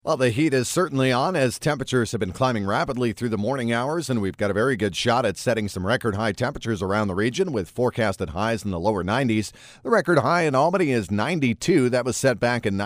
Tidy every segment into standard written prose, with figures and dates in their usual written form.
Well, the heat is certainly on as temperatures have been climbing rapidly through the morning hours, and we've got a very good shot at setting some record high temperatures around the region with forecasted highs in the lower 90s. The record high in Albany is 92. That was set back in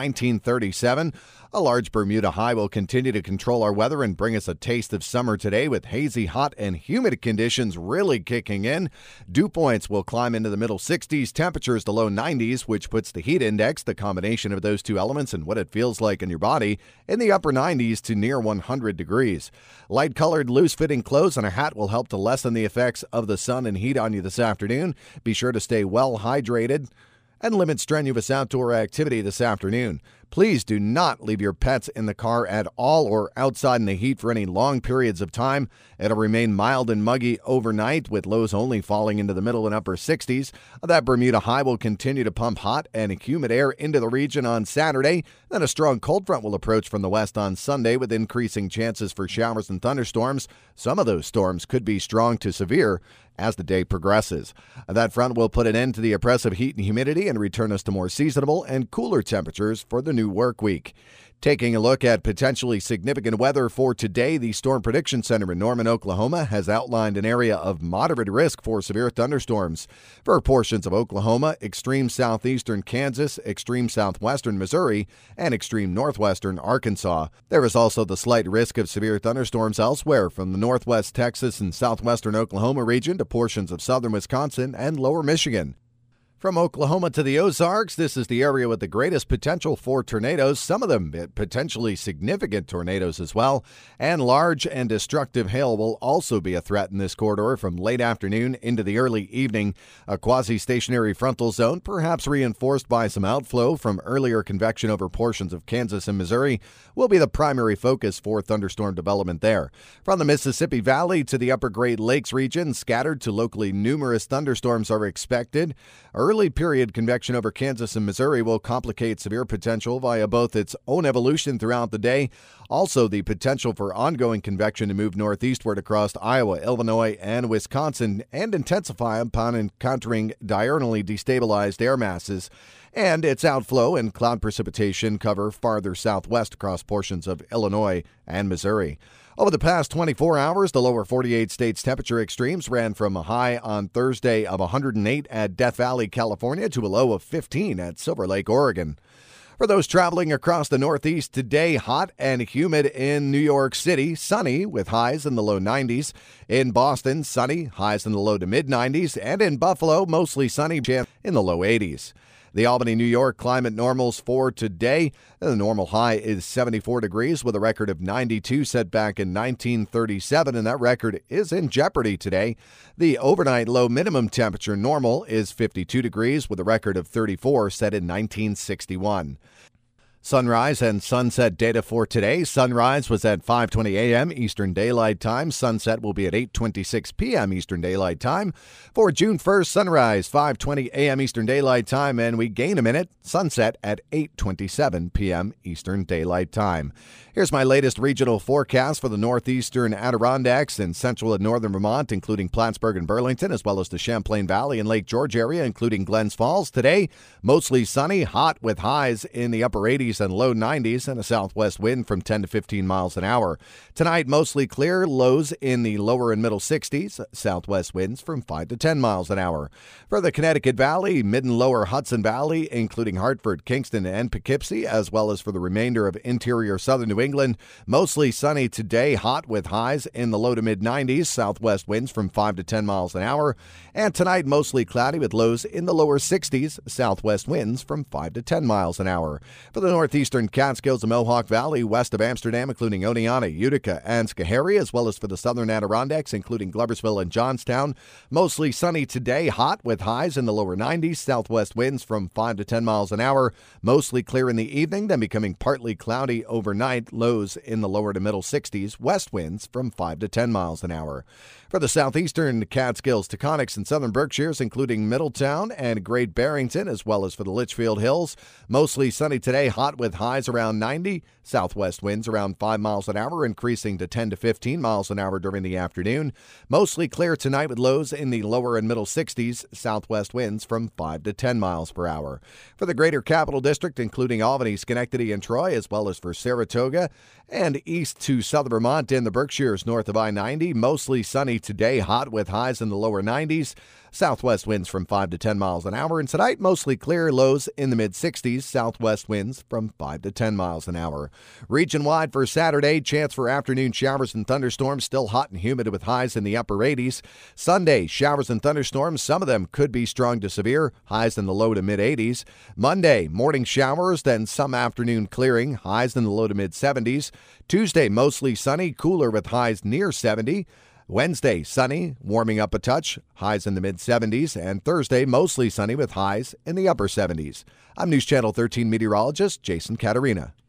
1937. A large Bermuda high will continue to control our weather and bring us a taste of summer today with hazy, hot, and humid conditions really kicking in. Dew points will climb into the middle 60s, temperatures to low 90s, which puts the heat index, the combination of those two elements and what it feels like in your body, in the upper 90s to near 100 degrees. Light-colored, loose-fitting clothes and a hat will help to lessen the effects of the sun and heat on you this afternoon. Be sure to stay well hydrated and limit strenuous outdoor activity this afternoon. Please do not leave your pets in the car at all or outside in the heat for any long periods of time. It'll remain mild and muggy overnight, with lows only falling into the middle and upper 60s. That Bermuda high will continue to pump hot and humid air into the region on Saturday. Then a strong cold front will approach from the west on Sunday with increasing chances for showers and thunderstorms. Some of those storms could be strong to severe as the day progresses. That front will put an end to the oppressive heat and humidity and return us to more seasonable and cooler temperatures for the new work week. Taking a look at potentially significant weather for today, the Storm Prediction Center in Norman, Oklahoma has outlined an area of moderate risk for severe thunderstorms for portions of Oklahoma, extreme southeastern Kansas, extreme southwestern Missouri, and extreme northwestern Arkansas. There is also the slight risk of severe thunderstorms elsewhere from the northwest Texas and southwestern Oklahoma region to portions of southern Wisconsin and lower Michigan. From Oklahoma to the Ozarks, this is the area with the greatest potential for tornadoes, some of them potentially significant tornadoes as well, and large and destructive hail will also be a threat in this corridor from late afternoon into the early evening. A quasi-stationary frontal zone, perhaps reinforced by some outflow from earlier convection over portions of Kansas and Missouri, will be the primary focus for thunderstorm development there. From the Mississippi Valley to the upper Great Lakes region, scattered to locally numerous thunderstorms are expected. Early period convection over Kansas and Missouri will complicate severe potential via both its own evolution throughout the day, also the potential for ongoing convection to move northeastward across Iowa, Illinois, and Wisconsin and intensify upon encountering diurnally destabilized air masses, and its outflow and cloud precipitation cover farther southwest across portions of Illinois and Missouri. Over the past 24 hours, the lower 48 states' temperature extremes ran from a high on Thursday of 108 at Death Valley, California, to a low of 15 at Silver Lake, Oregon. For those traveling across the Northeast today, hot and humid in New York City, sunny with highs in the low 90s. In Boston, sunny, highs in the low to mid 90s. And in Buffalo, mostly sunny, in the low 80s. The Albany, New York climate normals for today. The normal high is 74 degrees with a record of 92 set back in 1937, and that record is in jeopardy today. The overnight low minimum temperature normal is 52 degrees with a record of 34 set in 1961. Sunrise and sunset data for today. Sunrise was at 5:20 a.m. Eastern Daylight Time. Sunset will be at 8:26 p.m. Eastern Daylight Time. For June 1st, sunrise 5:20 a.m. Eastern Daylight Time, and we gain a minute. Sunset at 8:27 p.m. Eastern Daylight Time. Here's my latest regional forecast for the northeastern Adirondacks and central and northern Vermont, including Plattsburgh and Burlington, as well as the Champlain Valley and Lake George area, including Glens Falls. Today, mostly sunny, hot with highs in the upper 80s and low 90s and a southwest wind from 10 to 15 miles an hour. Tonight, mostly clear, lows in the lower and middle 60s, southwest winds from 5 to 10 miles an hour. For the Connecticut Valley, mid and lower Hudson Valley, including Hartford, Kingston, and Poughkeepsie, as well as for the remainder of interior southern New England, mostly sunny today, hot with highs in the low to mid 90s, southwest winds from 5 to 10 miles an hour. And tonight, mostly cloudy with lows in the lower 60s, southwest winds from 5 to 10 miles an hour. For the northeastern Catskills and Mohawk Valley, west of Amsterdam, including Oneonta, Utica, and Schoharie, as well as for the southern Adirondacks, including Gloversville and Johnstown, mostly sunny today, hot with highs in the lower 90s, southwest winds from 5 to 10 miles an hour, mostly clear in the evening, then becoming partly cloudy overnight, lows in the lower to middle 60s, west winds from 5 to 10 miles an hour. For the southeastern Catskills, Taconics, and southern Berkshires, including Middletown and Great Barrington, as well as for the Litchfield Hills, mostly sunny today, hot hot with highs around 90. Southwest winds around 5 miles an hour, increasing to 10 to 15 miles an hour during the afternoon. Mostly clear tonight with lows in the lower and middle 60s. Southwest winds from 5 to 10 miles per hour. For the Greater Capital District, including Albany, Schenectady, and Troy, as well as for Saratoga and east to southern Vermont in the Berkshires north of I-90, mostly sunny today, hot with highs in the lower 90s. Southwest winds from 5 to 10 miles an hour. And tonight, mostly clear, lows in the mid-60s. Southwest winds from 5 to 10 miles an hour. Region-wide for Saturday, chance for afternoon showers and thunderstorms, still hot and humid with highs in the upper 80s. Sunday, showers and thunderstorms, some of them could be strong to severe, highs in the low to mid-80s. Monday, morning showers, then some afternoon clearing, highs in the low to mid-70s. Tuesday, mostly sunny, cooler with highs near 70. Wednesday, sunny, warming up a touch, highs in the mid-70s, and Thursday, mostly sunny with highs in the upper 70s. I'm News Channel 13 meteorologist Jason Caterina.